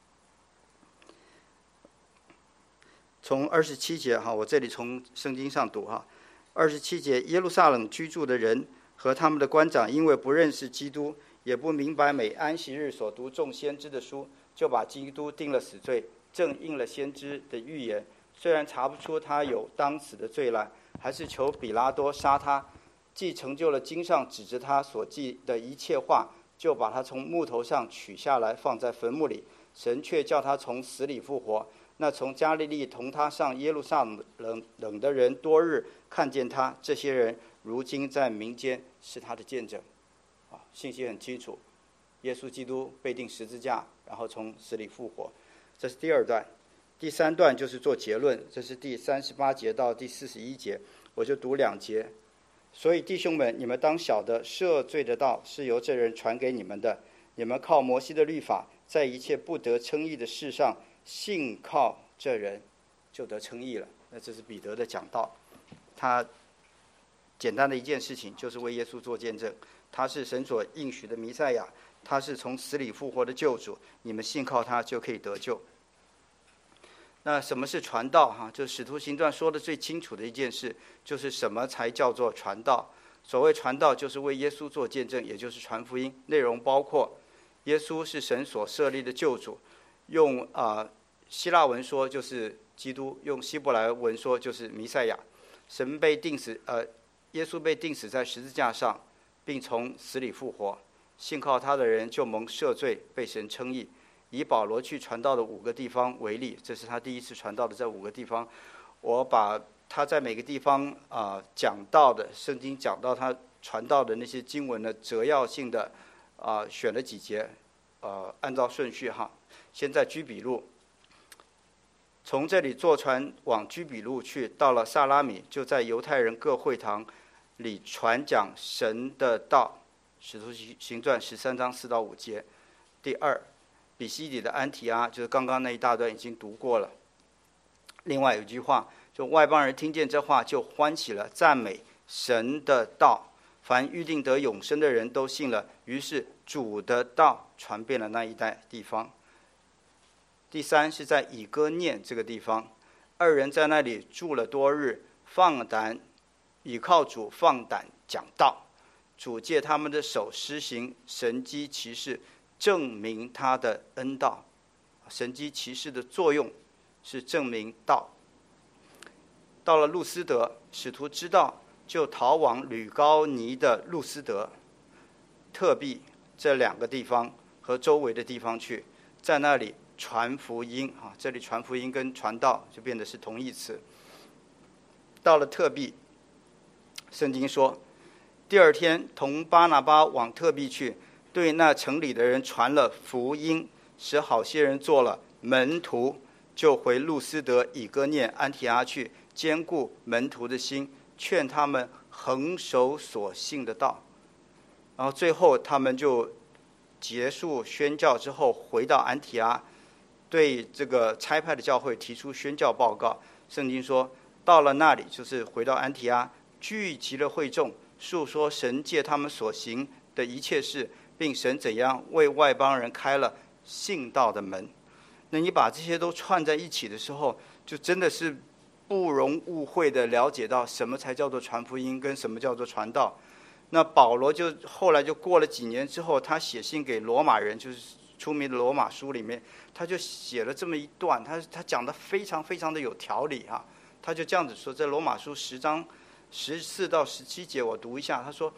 从二十七节哈，我这里从圣经上读哈。二十七节，耶路撒冷居住的人和他们的官长，因为不认识基督，也不明白每安息日所读众先知的书，就把基督定了死罪，正应了先知的预言。虽然查不出他有当死的罪来，还是求比拉多杀他。既成就了经上指着他所记的一切话，就把他从木头上取下来，放在坟墓里。神却叫他从死里复活。那从加利利同他上耶路撒冷冷的人多日看见他，这些人如今在民间是他的见证。啊，信息很清楚，耶稣基督被钉十字架，然后从死里复活，这是第二段。第三段就是做结论，这是第三十八节到第四十一节，我就读两节。所以弟兄们，你们当晓得，赦罪的道是由这人传给你们的。你们靠摩西的律法，在一切不得称义的事上，信靠这人，就得称义了。那这是彼得的讲道，他简单的一件事情，就是为耶稣做见证。他是神所应许的弥赛亚，他是从死里复活的救主，你们信靠他就可以得救。那什么是传道？哈，就使徒行传说的最清楚的一件事，就是什么才叫做传道。所谓传道，就是为耶稣做见证，也就是传福音。内容包括耶稣是神所设立的救主，用啊、呃、希腊文说就是基督，用希伯来文说就是弥赛亚。神被钉死，呃，耶稣被钉死在十字架上，并从死里复活。信靠他的人就蒙赦罪，被神称义。以保罗去传道的五个地方为例，这是他第一次传道的这五个地方。我把他在每个地方啊、呃、讲到的圣经讲到他传道的那些经文的摘要性的啊、呃、选了几节，呃，按照顺序哈。先在居比路，从这里坐船往居比路去，到了萨拉米，就在犹太人各会堂里传讲神的道。使徒行传十三章四到五节。第二，比西底的安提阿，就是刚刚那一大段已经读过了。另外有一句话，就外邦人听见这话就欢喜了，赞美神的道。凡预定得永生的人都信了，于是主的道传遍了那一带地方。第三是在以哥念这个地方，二人在那里住了多日，放胆倚靠主，放胆讲道。主借他们的手施行神迹奇事，证明他的恩道。神迹奇事的作用是证明道。到了路斯德，使徒知道，就逃往吕高尼的路斯德、特庇这两个地方和周围的地方去，在那里传福音啊。这里传福音跟传道就变得是同义词。到了特庇，圣经说，第二天同巴拿巴往特庇去，对那城里的人传了福音，使好些人做了门徒，就回路斯德、以哥念、安提阿去，坚固门徒的心，劝他们恒守所信的道。然后最后他们就结束宣教之后，回到安提阿，对这个差派的教会提出宣教报告。圣经说，到了那里，就是回到安提阿，聚集了会众，述说神借他们所行的一切事，并神怎样为外邦人开了信道的门。那你把这些都串在一起的时候，就真的是不容误会的了解到什么才叫做传福音，跟什么叫做传道。那保罗就后来就过了几年之后，他写信给罗马人，就是出名的罗马书里面，他就写了这么一段，他他讲的非常非常的有条理哈。他就这样子说，在罗马书十章十四到十七节，我读一下。他说：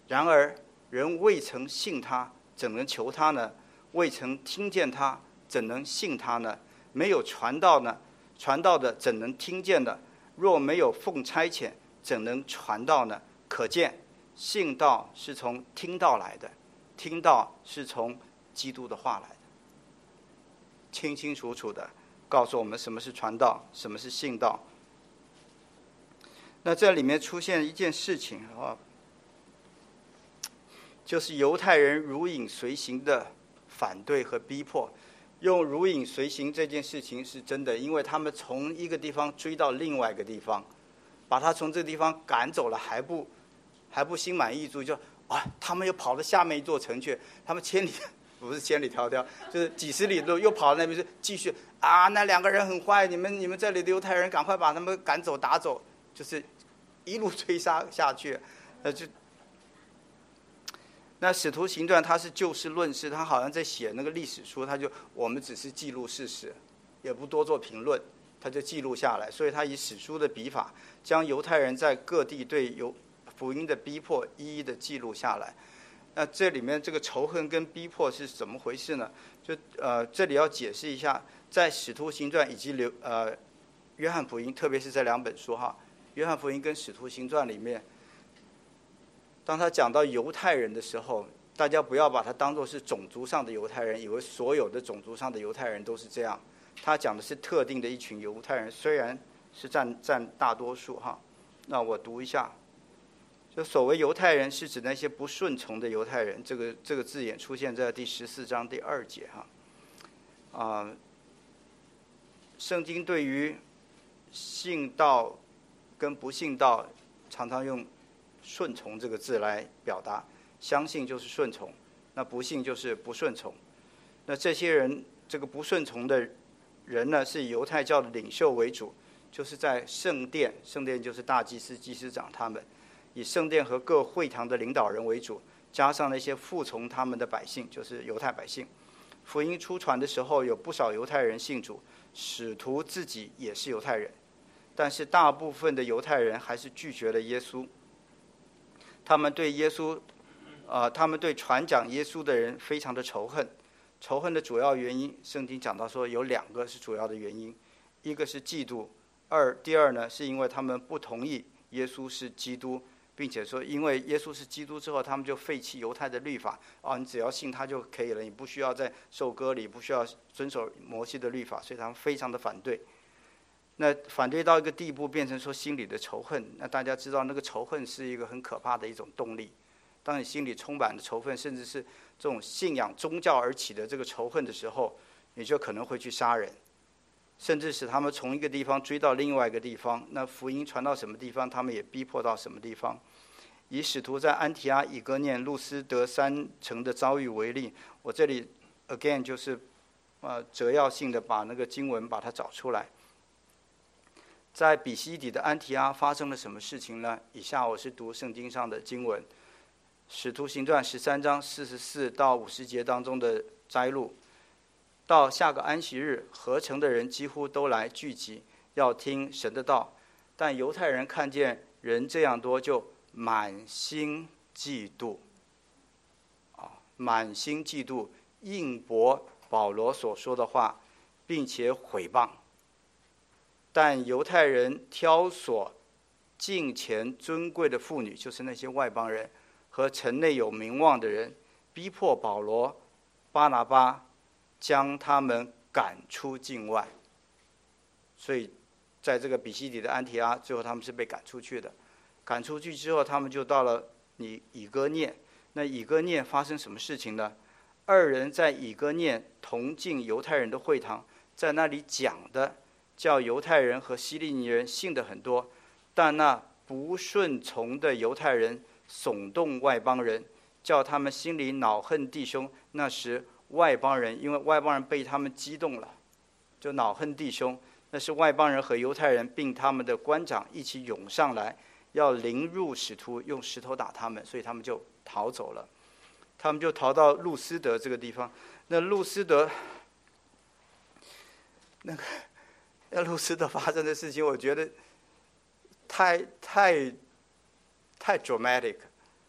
然而人未曾信他，怎能求他呢？未曾听见他，怎能信他呢？没有传道呢？传道的怎能听见呢？若没有奉差遣，怎能传道呢？可见信道是从听道来的，听道是从基督的话来的。清清楚楚的告诉我们什么是传道，什么是信道。那这里面出现一件事情啊，就是犹太人如影随形的反对和逼迫。用如影随形这件事情是真的，因为他们从一个地方追到另外一个地方，把他从这个地方赶走了，还不还不心满意足，就啊，他们又跑到下面一座城去，他们千里不是千里迢迢，就是几十里路又跑到那边去继续啊，那两个人很坏，你们你们这里的犹太人赶快把他们赶走打走，就是一路追杀下去，那就。那使徒行传他是就事论事，他好像在写那个历史书，他就我们只是记录事实，也不多做评论，他就记录下来。所以他以史书的笔法，将犹太人在各地对犹福音的逼迫一一的记录下来。那这里面这个仇恨跟逼迫是怎么回事呢？就呃这里要解释一下，在使徒行传以及流呃约翰福音，特别是这两本书哈，约翰福音跟使徒行传里面。当他讲到犹太人的时候，大家不要把他当作是种族上的犹太人，以为所有的种族上的犹太人都是这样。他讲的是特定的一群犹太人，虽然是占占大多数哈。那我读一下，就所谓犹太人是指那些不顺从的犹太人，这个这个字眼出现在第十四章第二节哈。啊、呃，圣经对于信道跟不信道常常用顺从这个字来表达，相信就是顺从，那不信就是不顺从。那这些人，这个不顺从的人呢，是以犹太教的领袖为主，就是在圣殿，圣殿就是大祭司、祭司长他们，以圣殿和各会堂的领导人为主，加上那些服从他们的百姓，就是犹太百姓。福音出传的时候，有不少犹太人信主，使徒自己也是犹太人，但是大部分的犹太人还是拒绝了耶稣。他们对耶稣，呃，他们对传讲耶稣的人非常的仇恨。仇恨的主要原因，圣经讲到说有两个是主要的原因，一个是嫉妒，二第二呢是因为他们不同意耶稣是基督，并且说因为耶稣是基督之后，他们就废弃犹太的律法，啊，你只要信他就可以了，你不需要再受割礼，不需要遵守摩西的律法，所以他们非常的反对。那反对到一个地步，变成说心里的仇恨。那大家知道，那个仇恨是一个很可怕的一种动力。当你心里充满了仇恨，甚至是这种信仰宗教而起的这个仇恨的时候，你就可能会去杀人，甚至使他们从一个地方追到另外一个地方。那福音传到什么地方，他们也逼迫到什么地方。以使徒在安提阿、以哥念、路斯德三城的遭遇为例，我这里 again 就是呃摘要性的把那个经文把它找出来。在比西底的安提阿发生了什么事情呢？以下我是读圣经上的经文，《使徒行传》十三章四十四到五十节当中的摘录。到下个安息日，合城的人几乎都来聚集，要听神的道。但犹太人看见人这样多，就满心嫉妒，啊，满心嫉妒，应驳保罗所说的话，并且毁谤。但犹太人挑唆敬虔尊贵的妇女，就是那些外邦人和城内有名望的人，逼迫保罗、巴拿巴，将他们赶出境外。所以在这个比西底的安提阿，最后他们是被赶出去的。赶出去之后，他们就到了以以哥念。那以哥念发生什么事情呢？二人在以哥念同进犹太人的会堂，在那里讲的，叫犹太人和希利尼人信的很多，但那不顺从的犹太人耸动外邦人，叫他们心里恼恨弟兄。那时外邦人因为外邦人被他们激动了，就恼恨弟兄。那是外邦人和犹太人并他们的官长一起涌上来，要凌辱使徒，用石头打他们，所以他们就逃走了。他们就逃到路斯德这个地方。那路斯德，那个那路斯德发生的事情，我觉得太太太 dramatic。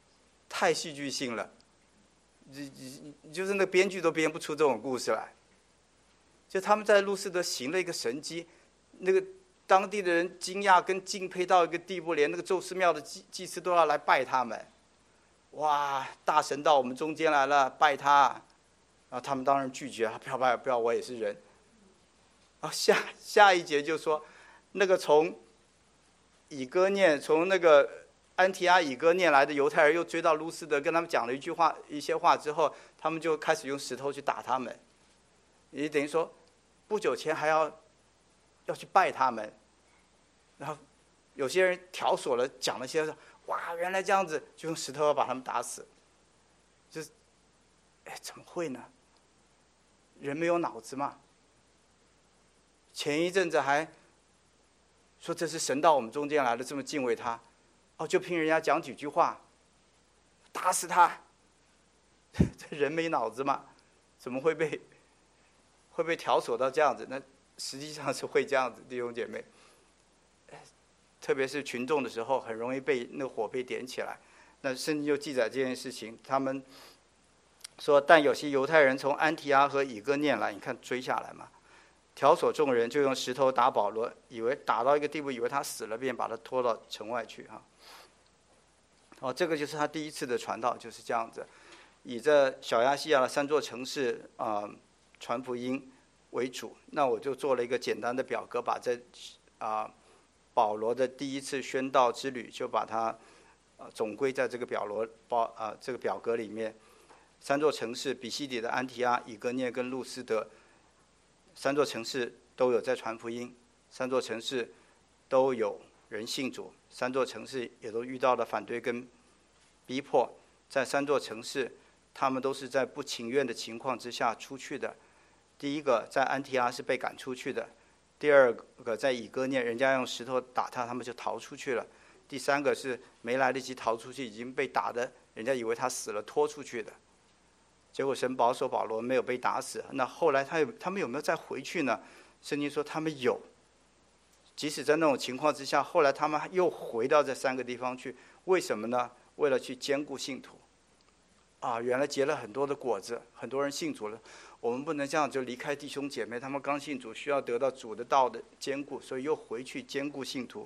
太戏剧性了，就是那编剧都编不出这种故事来。就他们在路斯德行了一个神迹，那个当地的人惊讶跟敬佩到一个地步，连那个宙斯庙的祭祭司都要来拜他们。哇，大神到我们中间来了，拜他。啊，他们当然拒绝，不要拜，不要，我也是人。啊，下下一节就说，那个从以哥念，从那个安提阿以哥念来的犹太人又追到路斯德，跟他们讲了一句话、一些话之后，他们就开始用石头去打他们。也等于说，不久前还要要去拜他们，然后有些人挑唆了，讲了些哇，原来这样子，就用石头要把他们打死。就是，哎，怎么会呢？人没有脑子嘛？前一阵子还说这是神到我们中间来了，这么敬畏他，哦，就凭人家讲几句话，打死他。这人没脑子嘛？怎么会被会被挑唆到这样子？那实际上是会这样子，弟兄姐妹。特别是群众的时候，很容易被那火被点起来。那圣经就记载这件事情，他们说，但有些犹太人从安提阿和以哥念来，你看追下来嘛，挑唆众人，就用石头打保罗，以为打到一个地步，以为他死了，便把他拖到城外去哈。哦，这个就是他第一次的传道，就是这样子，以这小亚细亚的三座城市啊、呃、传福音为主。那我就做了一个简单的表格，把这啊。呃保罗的第一次宣道之旅，就把它呃总归在这个表罗包啊、呃、这个表格里面。三座城市：比西底的安提阿、以哥念跟路斯德，三座城市都有在传福音，三座城市都有人信主，三座城市也都遇到了反对跟逼迫。在三座城市，他们都是在不情愿的情况之下出去的。第一个在安提阿是被赶出去的。第二个在以哥念，人家用石头打他，他们就逃出去了。第三个是没来得及逃出去，已经被打的，人家以为他死了，拖出去的。结果神保守保罗没有被打死。那后来他有他们有没有再回去呢？圣经说他们有。即使在那种情况之下，后来他们又回到这三个地方去，为什么呢？为了去兼顾信徒。啊，原来结了很多的果子，很多人信主了。我们不能这样就离开弟兄姐妹，他们刚信主，需要得到主的道的坚固，所以又回去兼顾信徒。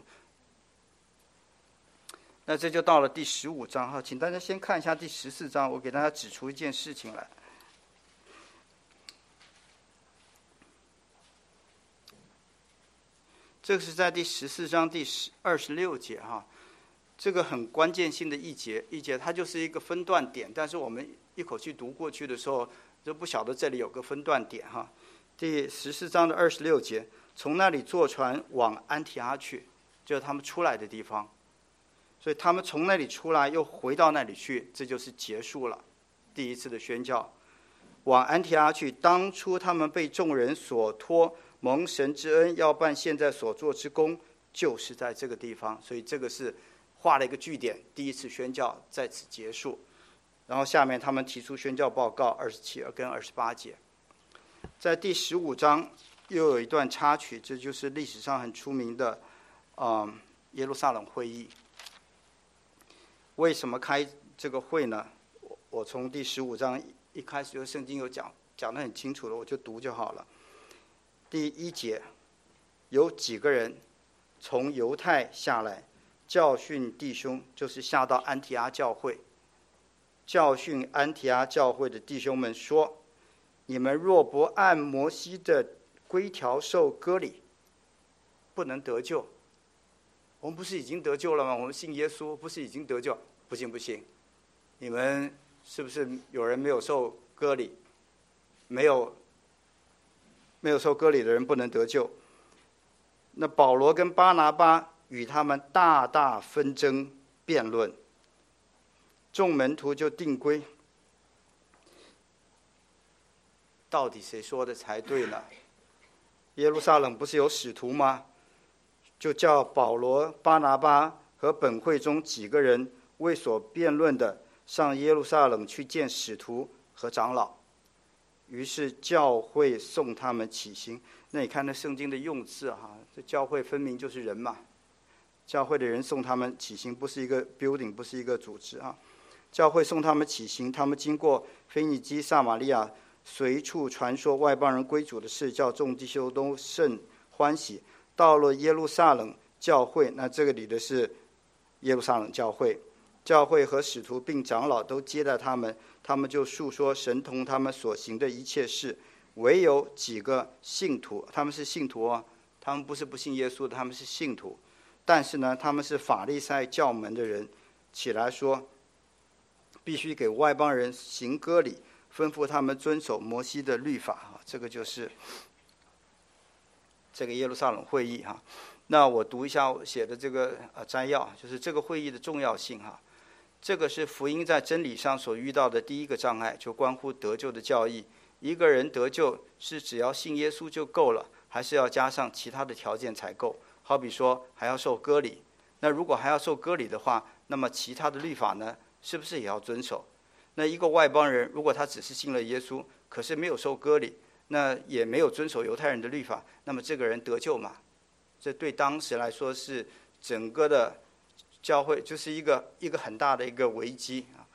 那这就到了第十五章哈，请大家先看一下第十四章，我给大家指出一件事情来。这个是在第十四章第二十六节哈，这个很关键性的一节，一节它就是一个分段点，但是我们一口气读过去的时候，就不晓得这里有个分段点哈。第十四章的二十六节，从那里坐船往安提阿去，就是他们出来的地方。所以他们从那里出来，又回到那里去，这就是结束了第一次的宣教。往安提阿去，当初他们被众人所托，蒙神之恩，要办现在所做之功，就是在这个地方。所以这个是画了一个句点，第一次宣教在此结束。然后下面他们提出宣教报告，二十七跟二十八节。在第十五章又有一段插曲，这就是历史上很出名的，嗯，耶路撒冷会议。为什么开这个会呢？我我从第十五章一开始就圣经有讲讲得很清楚了，我就读就好了。第一节，有几个人从犹太下来，教训弟兄，就是下到安提阿教会。教训安提阿教会的弟兄们说：你们若不按摩西的规条受割礼，不能得救。我们不是已经得救了吗？我们信耶稣，不是已经得救？不行不行，你们是不是有人没有受割礼？没有，没有受割礼的人不能得救。那保罗跟巴拿巴与他们大大纷争辩论。众门徒就定规，到底谁说的才对呢？耶路撒冷不是有使徒吗？就叫保罗、巴拿巴和本会中几个人为所辩论的上耶路撒冷去见使徒和长老。于是教会送他们起行。那你看那圣经的用字哈，这教会分明就是人嘛。教会的人送他们起行，不是一个 building， 不是一个组织啊。 教会送他们起行，他们经过腓尼基、撒玛利亚，随处传说外邦人归主的事，叫众弟兄都甚欢喜。到了耶路撒冷教会，那这个里的是耶路撒冷教会，教会和使徒并长老都接待他们，他们就述说神同他们所行的一切事。唯有几个信徒，他们是信徒啊，他们不是不信耶稣的，他们是信徒。但是呢，他们是法利赛教门的人，起来说，必须给外邦人行割礼，吩咐他们遵守摩西的律法。这个就是这个耶路撒冷会议哈。那我读一下我写的这个呃摘要，就是这个会议的重要性哈。这个是福音在真理上所遇到的第一个障碍，就关乎得救的教义。一个人得救是只要信耶稣就够了，还是要加上其他的条件才够？好比说还要受割礼。那如果还要受割礼的话，那么其他的律法呢，是不是也要遵守？那一个外邦人，如果他只是信了耶稣，可是没有受割礼，那也没有遵守犹太人的律法，那么这个人得救吗？这对当时来说是整个的教会就是一个一个很大的一个危机啊，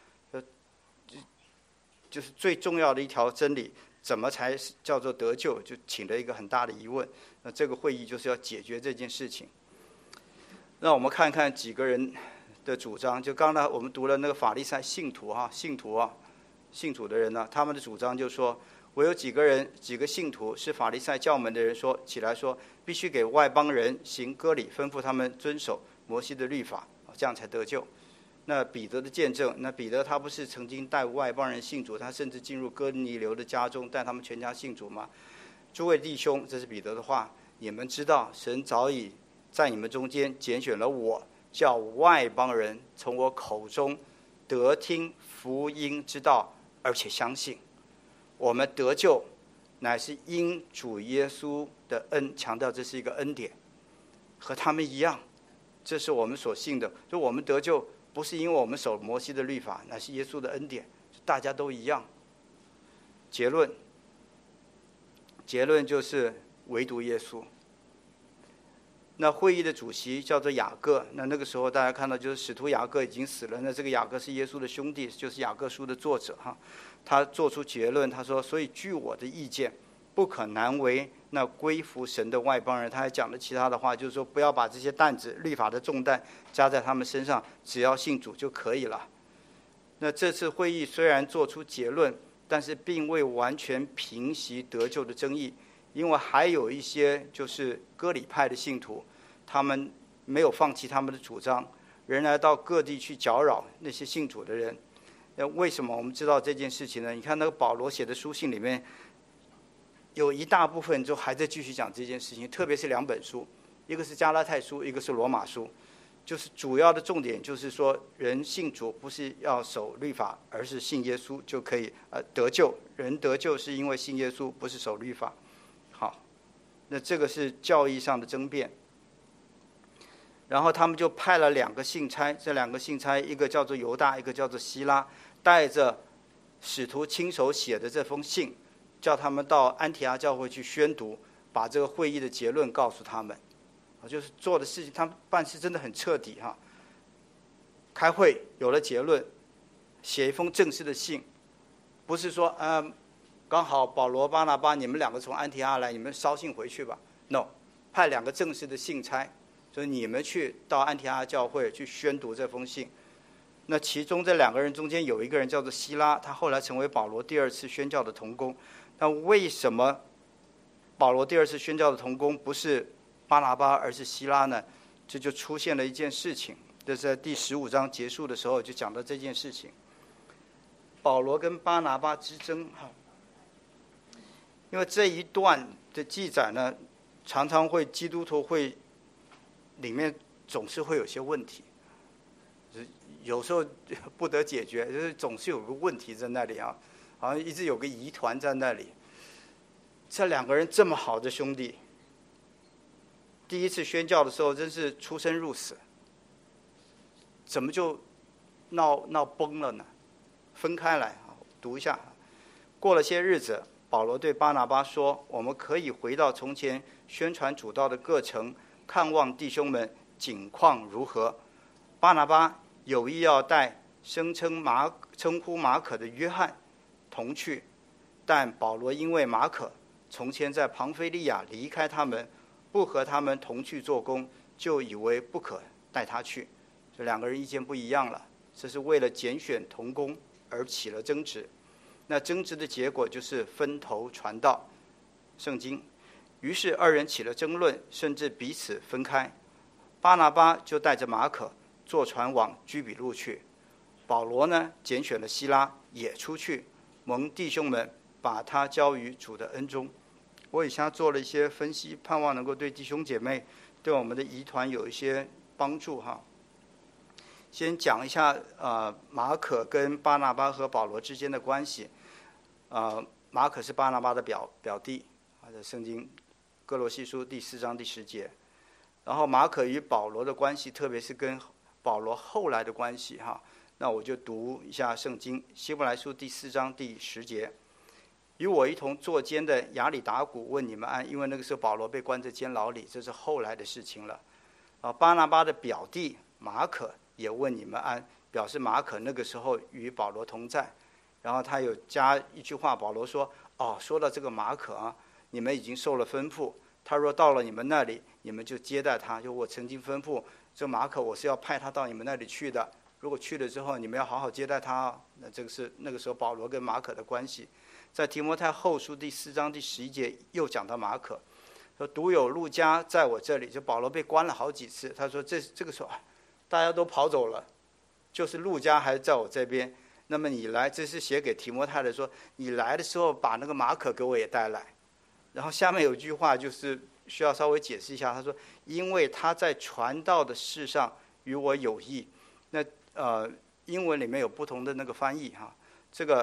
就是最重要的一条真理，怎么才叫做得救，就起了一个很大的疑问。那这个会议就是要解决这件事情。让我们看看几个人的主张，就刚才我们读了那个法利赛信徒啊，信徒啊，信主的人呢、啊，他们的主张就说，我有几个人，几个信徒是法利赛教门的人说起来说，必须给外邦人行割礼，吩咐他们遵守摩西的律法，这样才得救。那彼得的见证，那彼得他不是曾经带外邦人信主，他甚至进入哥尼流的家中，带他们全家信主吗？诸位弟兄，这是彼得的话，你们知道，神早已在你们中间拣选了我，叫外邦人从我口中得听福音之道，而且相信。我们得救，乃是因主耶稣的恩，强调这是一个恩典，和他们一样，这是我们所信的。就我们得救，不是因为我们守摩西的律法，乃是耶稣的恩典，大家都一样。结论，结论就是唯独耶稣。那会议的主席叫做雅各，那那个时候大家看到就是使徒雅各已经死了，那这个雅各是耶稣的兄弟，就是雅各书的作者哈。他做出结论，他说：所以据我的意见，不可难为那归服神的外邦人。他还讲了其他的话，就是说不要把这些担子、律法的重担加在他们身上，只要信主就可以了。那这次会议虽然做出结论，但是并未完全平息得救的争议，因为还有一些就是割礼派的信徒，他们没有放弃他们的主张，仍然到各地去搅扰那些信主的人。为什么我们知道这件事情呢？你看那个保罗写的书信里面，有一大部分就还在继续讲这件事情，特别是两本书，一个是加拉太书，一个是罗马书，就是主要的重点就是说，人信主不是要守律法，而是信耶稣就可以呃得救。人得救是因为信耶稣，不是守律法。好，那这个是教义上的争辩。然后他们就派了两个信差，这两个信差，一个叫做犹大，一个叫做希拉，带着使徒亲手写的这封信，叫他们到安提阿教会去宣读，把这个会议的结论告诉他们。就是做的事情，他们办事真的很彻底哈。开会有了结论，写一封正式的信，不是说呃，刚好保罗、巴拿巴你们两个从安提阿来，你们捎信回去吧。No， 派两个正式的信差。所以你们去到安提阿教会去宣读这封信。那其中这两个人中间有一个人叫做希拉，他后来成为保罗第二次宣教的同工。那为什么保罗第二次宣教的同工不是巴拿巴而是希拉呢？这就出现了一件事情，这在第十五章结束的时候就讲到这件事情。保罗跟巴拿巴之争哈，因为这一段的记载呢，常常会基督徒会里面总是会有些问题，有时候不得解决，就是总是有个问题在那里啊，好像一直有个疑团在那里。这两个人这么好的兄弟，第一次宣教的时候真是出生入死，怎么就闹闹崩了呢？分开来啊，读一下。过了些日子，保罗对巴拿巴说：“我们可以回到从前宣传主道的各城，看望弟兄们景况如何。”巴拿巴有意要带声称马称呼马可的约翰同去，但保罗因为马可从前在庞菲利亚离开他们，不和他们同去做工，就以为不可带他去。这两个人意见不一样了，这是为了拣选同工而起了争执。那争执的结果就是分头传道圣经，于是二人起了争论，甚至彼此分开。巴拿巴就带着马可坐船往居比路去，保罗呢拣选了希拉也出去，蒙弟兄们把他交于主的恩中。我以下做了一些分析，盼望能够对弟兄姐妹对我们的疑团有一些帮助哈。先讲一下呃马可跟巴拿巴和保罗之间的关系。呃，马可是巴拿巴的表表弟，啊，在圣经哥罗西书第四章第十节。然后马可与保罗的关系，特别是跟保罗后来的关系哈，那我就读一下圣经希伯来书第四章第十节。与我一同坐监的亚里达古问你们安，因为那个时候保罗被关在监牢里，这是后来的事情了。啊，巴拿巴的表弟马可也问你们安，表示马可那个时候与保罗同在。然后他有加一句话，保罗说：“哦，说到这个马可啊，你们已经受了吩咐，他若到了你们那里，你们就接待他。就我曾经吩咐这马可，我是要派他到你们那里去的。如果去了之后，你们要好好接待他。那这个是那个时候保罗跟马可的关系。在提摩太后书第四章第十一节又讲到马可，说独有路加在我这里。就保罗被关了好几次，他说这这个时候大家都跑走了，就是路加还在我这边。”那么你来，这是写给提摩太的，说你来的时候把那个马可给我也带来。然后下面有一句话就是需要稍微解释一下，他说因为他在传道的事上与我有益。那呃英文里面有不同的那个翻译哈，这个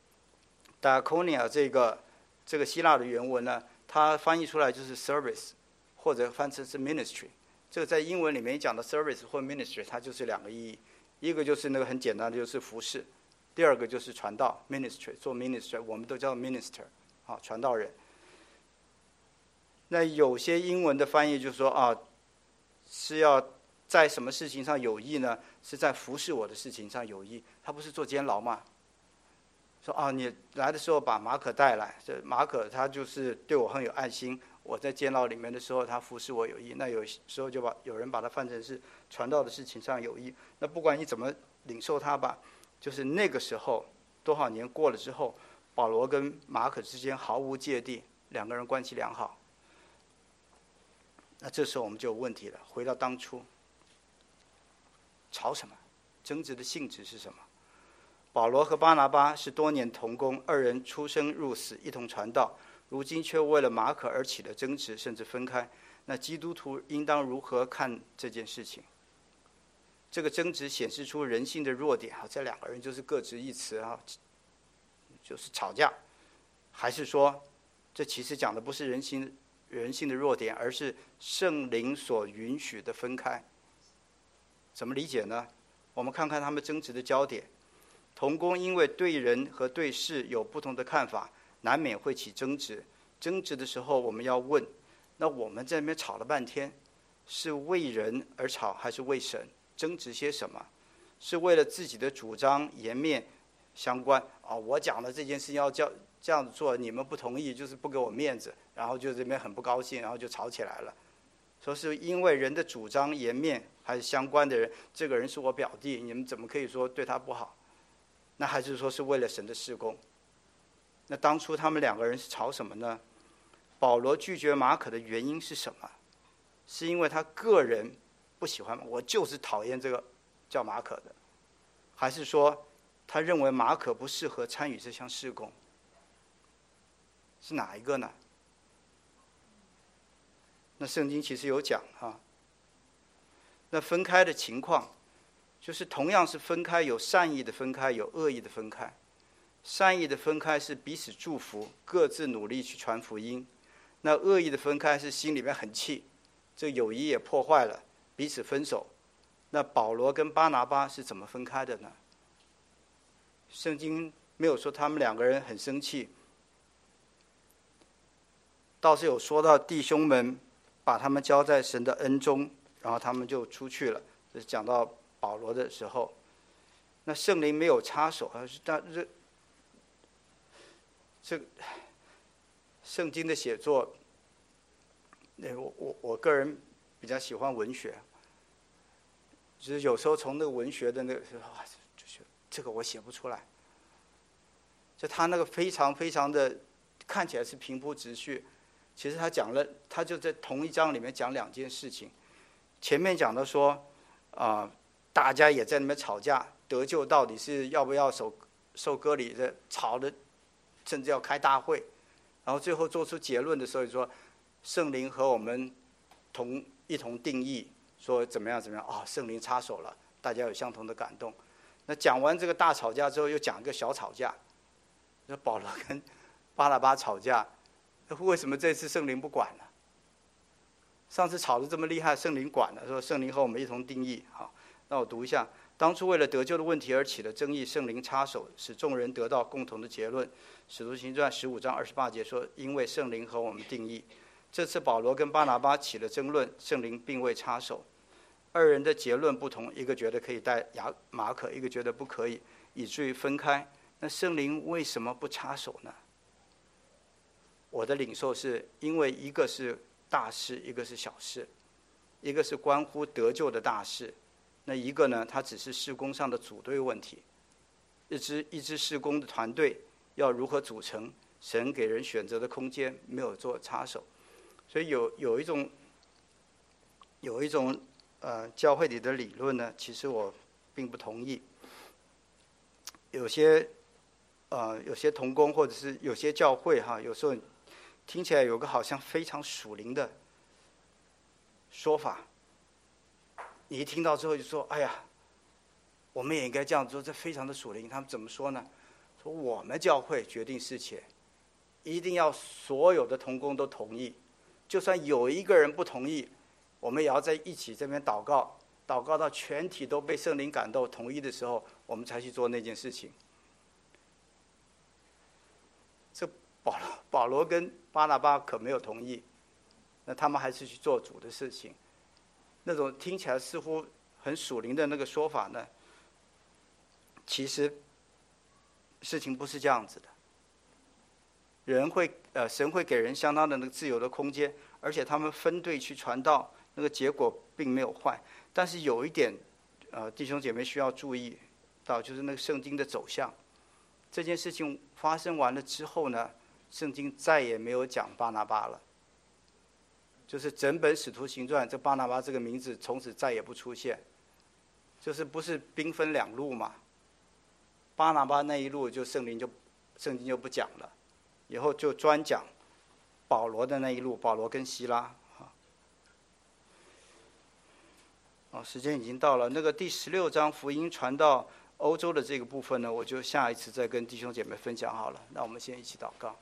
diakonia 这个这个希腊的原文呢，它翻译出来就是 service 或者翻成是 ministry。这个在英文里面讲的 service 或 ministry 它就是两个意义，一个就是那个很简单的就是服事，第二个就是传道 ministry， 做 ministry 我们都叫 minister 啊，传道人。那有些英文的翻译就是说啊，是要在什么事情上有益呢？是在服侍我的事情上有益。他不是做监牢吗？说啊，你来的时候把马可带来，这马可他就是对我很有爱心，我在监牢里面的时候他服侍我有益。那有时候就把有人把它翻成是传道的事情上有益。那不管你怎么领受它吧，就是那个时候多少年过了之后，保罗跟马可之间毫无芥蒂，两个人关系良好。那这时候我们就有问题了，回到当初，吵什么？争执的性质是什么？保罗和巴拿巴是多年同工，二人出生入死，一同传道，如今却为了马可而起了争执，甚至分开。那基督徒应当如何看这件事情？这个争执显示出人性的弱点，这两个人就是各执一词啊，就是吵架，还是说，这其实讲的不是人性人性的弱点，而是圣灵所允许的分开？怎么理解呢？我们看看他们争执的焦点。同工因为对人和对事有不同的看法，难免会起争执。争执的时候，我们要问：那我们在那边吵了半天，是为人而吵，还是为神？争执些什么？是为了自己的主张颜面相关啊？我讲的这件事情要叫这样子做，你们不同意，就是不给我面子，然后就这边很不高兴，然后就吵起来了。说是因为人的主张颜面还是相关的人，这个人是我表弟，你们怎么可以说对他不好？那还是说是为了神的事工？那当初他们两个人是吵什么呢？保罗拒绝马可的原因是什么？是因为他个人不喜欢，我就是讨厌这个叫马可的，还是说他认为马可不适合参与这项事工？是哪一个呢？那圣经其实有讲啊。那分开的情况，就是同样是分开，有善意的分开，有恶意的分开。善意的分开是彼此祝福，各自努力去传福音。那恶意的分开是心里面很气，这友谊也破坏了，彼此分手。那保罗跟巴拿巴是怎么分开的呢？圣经没有说他们两个人很生气，倒是有说到弟兄们把他们交在神的恩中，然后他们就出去了。这是讲到保罗的时候。 那圣灵没有插手啊，但这这圣经的写作，那我我我个人比较喜欢文学，就是有时候从那个文学的那个，就是这个我写不出来。就他那个非常非常的看起来是平铺直叙，其实他讲了，他就在同一章里面讲两件事情。前面讲的说，啊、呃，大家也在那边吵架，得救到底是要不要受受割礼的，吵的，甚至要开大会，然后最后做出结论的时候说，圣灵和我们同一同定义，说怎么样怎么样啊、哦，圣灵插手了，大家有相同的感动。那讲完这个大吵架之后，又讲一个小吵架。说保罗跟巴拿巴吵架，为什么这次圣灵不管了？上次吵得这么厉害，圣灵管了，说圣灵和我们一同定义。好，那我读一下：当初为了得救的问题而起的争议，圣灵插手，使众人得到共同的结论。使徒行传十五章二十八节说：“因为圣灵和我们定义。”这次保罗跟巴拿巴起了争论，圣灵并未插手。二人的结论不同，一个觉得可以带雅马可，一个觉得不可以，以至于分开。那圣灵为什么不插手呢？我的领受是因为一个是大事，一个是小事，一个是关乎得救的大事，那一个呢，它只是事工上的组队问题。一支一支事工的团队要如何组成，神给人选择的空间没有做插手，所以有有一种有一种呃教会里的理论呢，其实我并不同意。有些呃，有些同工或者是有些教会哈，有时候听起来有个好像非常属灵的说法，你一听到之后就说：“哎呀，我们也应该这样做，这非常的属灵。”他们怎么说呢？说我们教会决定事情，一定要所有的同工都同意，就算有一个人不同意，我们也要在一起这边祷告，祷告到全体都被圣灵感动同意的时候，我们才去做那件事情。这保罗保罗跟巴拿巴可没有同意，那他们还是去做主的事情。那种听起来似乎很属灵的那个说法呢，其实事情不是这样子的。人会呃，神会给人相当的那个自由的空间，而且他们分队去传道，那个结果并没有坏。但是有一点，呃，弟兄姐妹需要注意到，就是那个圣经的走向。这件事情发生完了之后呢，圣经再也没有讲巴拿巴了，就是整本使徒行传，这巴拿巴这个名字从此再也不出现，就是不是兵分两路嘛？巴拿巴那一路就圣灵就圣经就不讲了，以后就专讲保罗的那一路，保罗跟希拉。哦，时间已经到了，那个第十六章福音传到欧洲的这个部分呢，我就下一次再跟弟兄姐妹分享好了。那我们先一起祷告。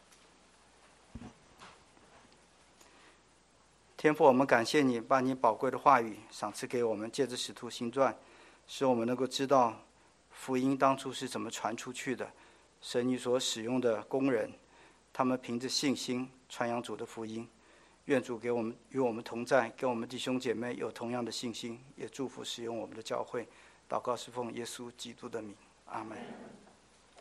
天父，我们感谢你，把你宝贵的话语赏赐给我们，借着使徒行传，使我们能够知道福音当初是怎么传出去的。神你所使用的工人，他们凭着信心传扬主的福音。愿主给我们与我们同在，给我们弟兄姐妹有同样的信心，也祝福使用我们的教会。祷告是奉耶稣基督的名，阿们。